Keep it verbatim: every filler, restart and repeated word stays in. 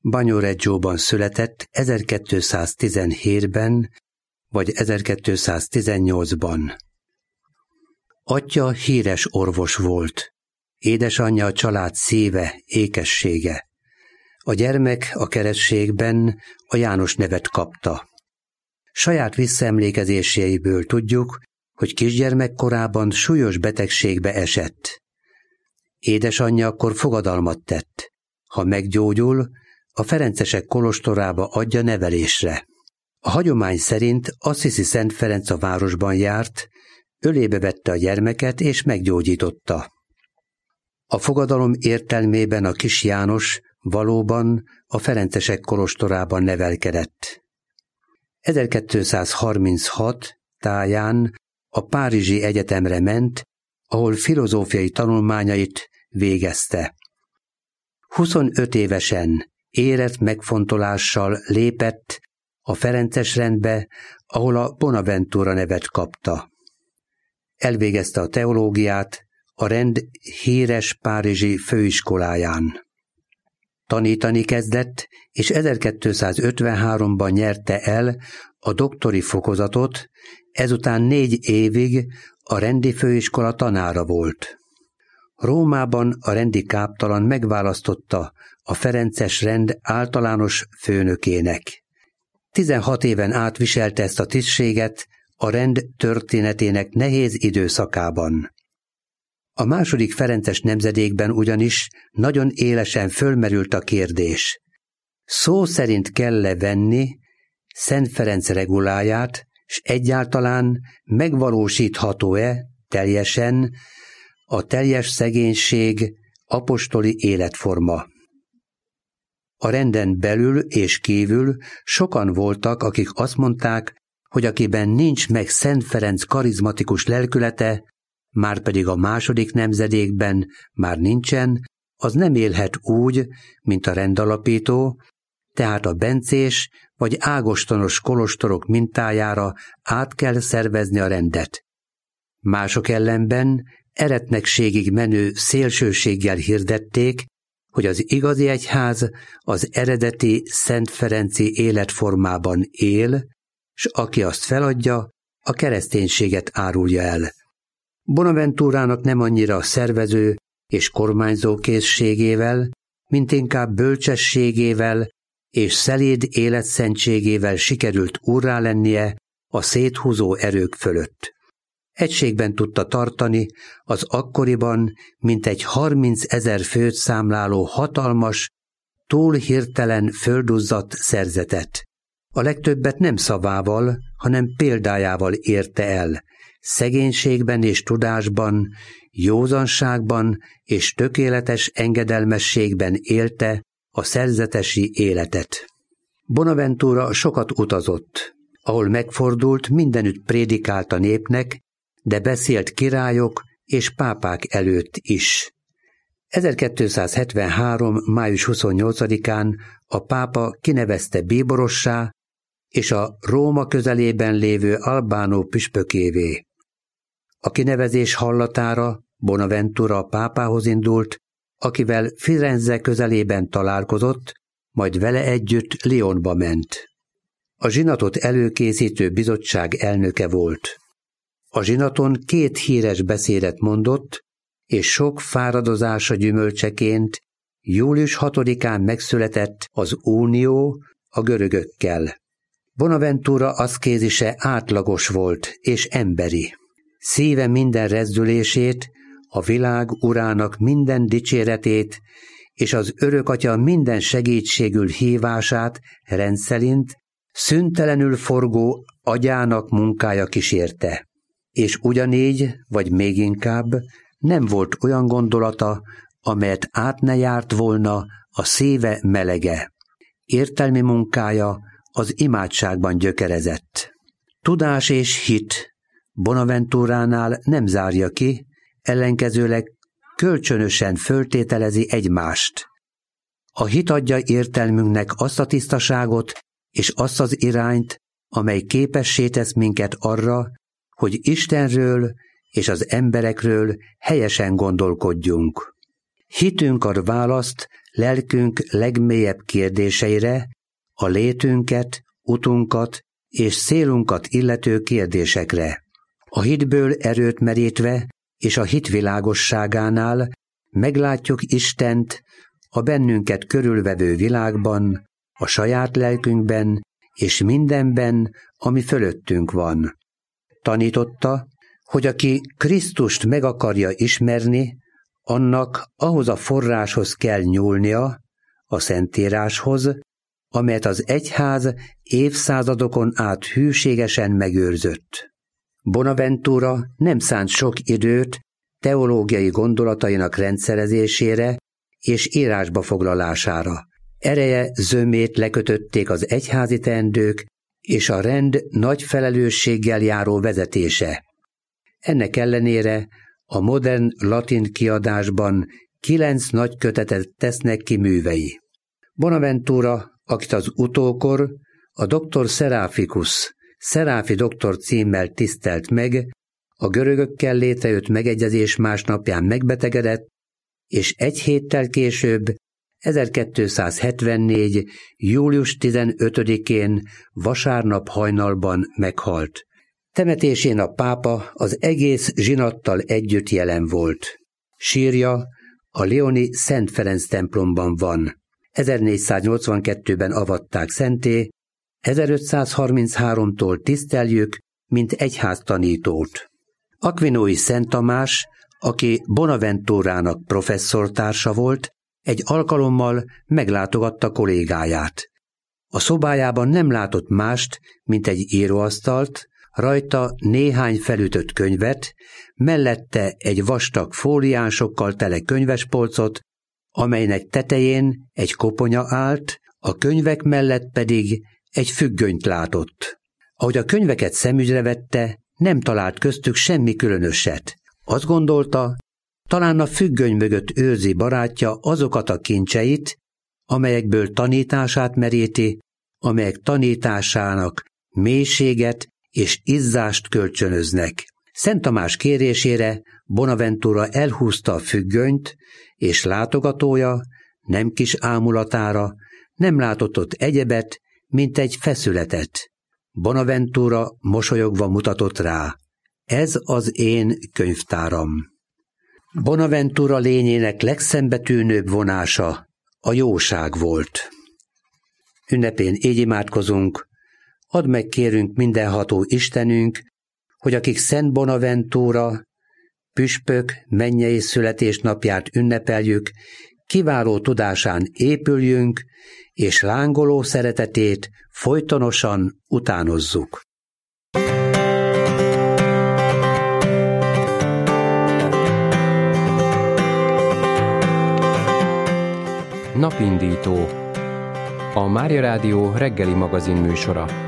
Bagnoreggióban született ezerkétszáztizenhétben vagy ezerkétszáztizennyolcban. Atyja híres orvos volt, édesanyja a család szíve, ékessége. A gyermek a keresztségben a János nevet kapta. Saját visszaemlékezéseiből tudjuk, hogy kisgyermekkorában súlyos betegségbe esett. Édesanyja akkor fogadalmat tett, ha meggyógyul, a ferencesek kolostorába adja nevelésre. A hagyomány szerint Assisi Szent Ferenc a városban járt, ölébe vette a gyermeket és meggyógyította. A fogadalom értelmében a kis János valóban a ferencesek kolostorában nevelkedett. ezerkétszázharminchat táján a Párizsi Egyetemre ment, ahol filozófiai tanulmányait végezte. huszonöt évesen érett megfontolással lépett a ferences rendbe, ahol a Bonaventura nevet kapta. Elvégezte a teológiát a rend híres párizsi főiskoláján. Tanítani kezdett, és ezerkétszázötvenháromban nyerte el a doktori fokozatot, ezután négy évig a rendi főiskola tanára volt. Rómában a rendi káptalan megválasztotta a ferences rend általános főnökének. tizenhat éven át viselte ezt a tisztséget a rend történetének nehéz időszakában. A második ferences nemzedékben ugyanis nagyon élesen fölmerült a kérdés. Szó szerint kell-e venni Szent Ferenc reguláját, s egyáltalán megvalósítható-e teljesen a teljes szegénység apostoli életforma. A renden belül és kívül sokan voltak, akik azt mondták, hogy akiben nincs meg Szent Ferenc karizmatikus lelkülete, márpedig a második nemzedékben már nincsen, az nem élhet úgy, mint a rendalapító, tehát a bencés vagy ágostonos kolostorok mintájára át kell szervezni a rendet. Mások ellenben eretnekségig menő szélsőséggel hirdették, hogy az igazi egyház az eredeti Szent Ferenci életformában él, s aki azt feladja, a kereszténységet árulja el. Bonaventurának nem annyira szervező és kormányzó készségével, mint inkább bölcsességével és szeléd életszentségével sikerült úrrá lennie a széthúzó erők fölött. Egységben tudta tartani az akkoriban mintegy harmincezer főt számláló hatalmas, túl hirtelen földuzzadt szerzetet. A legtöbbet nem szavával, hanem példájával érte el, szegénységben és tudásban, józanságban és tökéletes engedelmességben élte a szerzetesi életet. Bonaventura sokat utazott, ahol megfordult, mindenütt prédikált a népnek, de beszélt királyok és pápák előtt is. ezerkétszázhetvenhárom. május huszonnyolcadikán a pápa kinevezte bíborossá és a Róma közelében lévő Albánó püspökévé. A kinevezés hallatára Bonaventura a pápához indult, akivel Firenze közelében találkozott, majd vele együtt Lyonba ment. A zsinatot előkészítő bizottság elnöke volt. A zsinaton két híres beszédet mondott, és sok fáradozása gyümölcseként július hatodikán megszületett az unió a görögökkel. Bonaventura aszkézise átlagos volt és emberi. Szíve minden rezdülését, a világ urának minden dicséretét és az örökatya minden segítségül hívását rendszerint szüntelenül forgó agyának munkája kísérte. És ugyanígy, vagy még inkább, nem volt olyan gondolata, amelyet át ne járt volna a szíve melege. Értelmi munkája az imádságban gyökerezett. Tudás és hit Bonaventuránál nem zárja ki, ellenkezőleg kölcsönösen föltételezi egymást. A hit adja értelmünknek azt a tisztaságot és azt az irányt, amely képessé tesz minket arra, hogy Istenről és az emberekről helyesen gondolkodjunk. Hitünk ad választ lelkünk legmélyebb kérdéseire, a létünket, utunkat és célunkat illető kérdésekre. A hitből erőt merítve és a hit világosságánál meglátjuk Istent a bennünket körülvevő világban, a saját lelkünkben és mindenben, ami fölöttünk van. Tanította, hogy aki Krisztust meg akarja ismerni, annak ahhoz a forráshoz kell nyúlnia, a Szentíráshoz, amelyet az egyház évszázadokon át hűségesen megőrzött. Bonaventura nem szánt sok időt teológiai gondolatainak rendszerezésére és írásba foglalására. Ereje zömét lekötötték az egyházi teendők és a rend nagy felelősséggel járó vezetése. Ennek ellenére a modern latin kiadásban kilenc nagy kötetet tesznek ki művei. Bonaventura, akit az utókor a doktor Seraphicus, Szeráfi doktor címmel tisztelt meg, a görögökkel létrejött megegyezés másnapján megbetegedett, és egy héttel később, ezerkétszázhetvennégy. július tizenötödikén vasárnap hajnalban meghalt. Temetésén a pápa az egész zsinattal együtt jelen volt. Sírja a lyoni Szent Ferenc templomban van. ezernégyszáznyolcvankettőben avatták szentté, ezerötszázharmincháromtól tiszteljük, mint egyháztanítót. Aquinói Szent Tamás, aki Bonaventurának professzortársa volt, egy alkalommal meglátogatta kollégáját. A szobájában nem látott mást, mint egy íróasztalt, rajta néhány felütött könyvet, mellette egy vastag fóliánsokkal tele könyvespolcot, amelynek tetején egy koponya állt, a könyvek mellett pedig egy függönyt látott. Ahogy a könyveket szemügyre vette, nem talált köztük semmi különöset. Azt gondolta, talán a függöny mögött őrzi barátja azokat a kincseit, amelyekből tanítását meríti, amelyek tanításának mélységet és izzást kölcsönöznek. Szent Tamás kérésére Bonaventura elhúzta a függönyt, és látogatója, nem kis ámulatára, nem látott ott egyebet, mint egy feszületet. Bonaventura mosolyogva mutatott rá. Ez az én könyvtáram. Bonaventura lényének legszembetűnőbb vonása a jóság volt. Ünnepén így imádkozunk, add meg kérünk mindenható Istenünk, hogy akik Szent Bonaventura, püspök, mennyei születésnapját ünnepeljük, kiváló tudásán épüljünk, és lángoló szeretetét folytonosan utánozzuk. Napindító. A Mária Rádió reggeli magazin műsora.